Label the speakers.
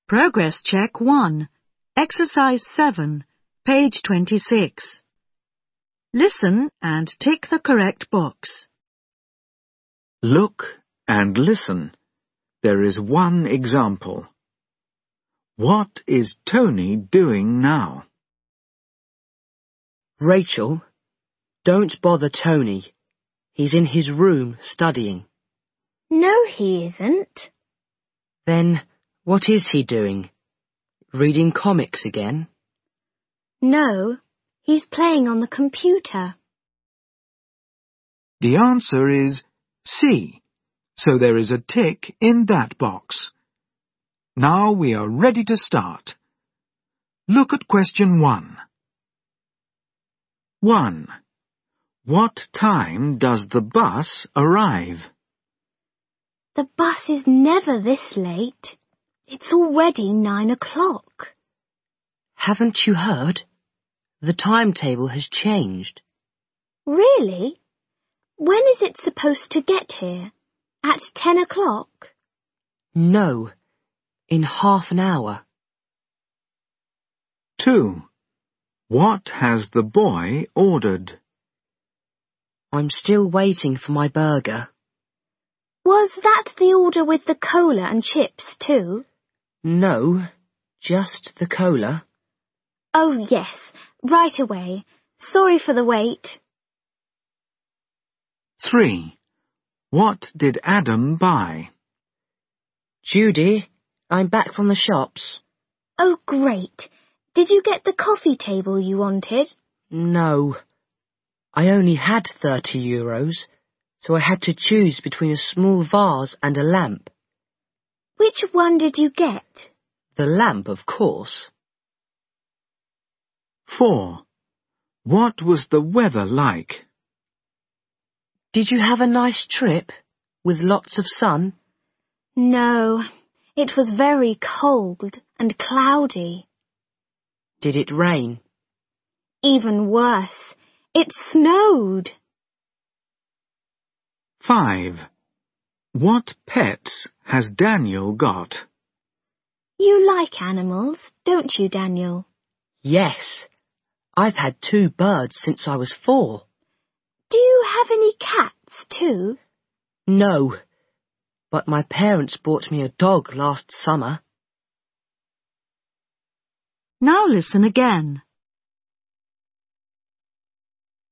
Speaker 1: Progress check 1. Exercise 7, page 26. Listen and tick the correct box.
Speaker 2: Look and listen. There is one example. What is Tony doing now?
Speaker 3: Rachel, don't bother Tony. He's in his room studying.
Speaker 4: No, he isn't.
Speaker 3: Then what is he doing? Reading comics again?
Speaker 4: No, he's playing on the computer.
Speaker 2: The answer is C, so there is a tick in that box. Now we are ready to start. Look at question 1. 1. What time does the bus arrive?
Speaker 4: The bus is never this late. It's already 9 o'clock.
Speaker 3: Haven't you heard? The timetable has changed.
Speaker 4: Really? When is it supposed to get here? At 10 o'clock?
Speaker 3: No, in half an hour.
Speaker 2: 2. What has the boy ordered?
Speaker 3: I'm still waiting for my burger.
Speaker 4: Was that the order with the cola and chips too?
Speaker 3: No, just the cola.
Speaker 4: Oh yes, right away. Sorry for the wait.
Speaker 2: 3. What did Adam buy?
Speaker 3: Judy, I'm back from the shops.
Speaker 4: Oh great. Did you get the coffee table you wanted?
Speaker 3: No. I only had €30, so I had to choose between a small vase and a lamp.
Speaker 4: Which one did you get?
Speaker 3: The lamp, of course.
Speaker 2: 4. What was the weather like?
Speaker 3: Did you have a nice trip with lots of sun?
Speaker 4: No, it was very cold and cloudy.
Speaker 3: Did it rain?
Speaker 4: Even worse, it snowed.
Speaker 2: 5. What pets has Daniel got?
Speaker 4: You like animals, don't you, Daniel?
Speaker 3: Yes. I've had 2 birds since I was 4.
Speaker 4: Do you have any cats too?
Speaker 3: No, but my parents bought me a dog last summer.
Speaker 1: Now listen again.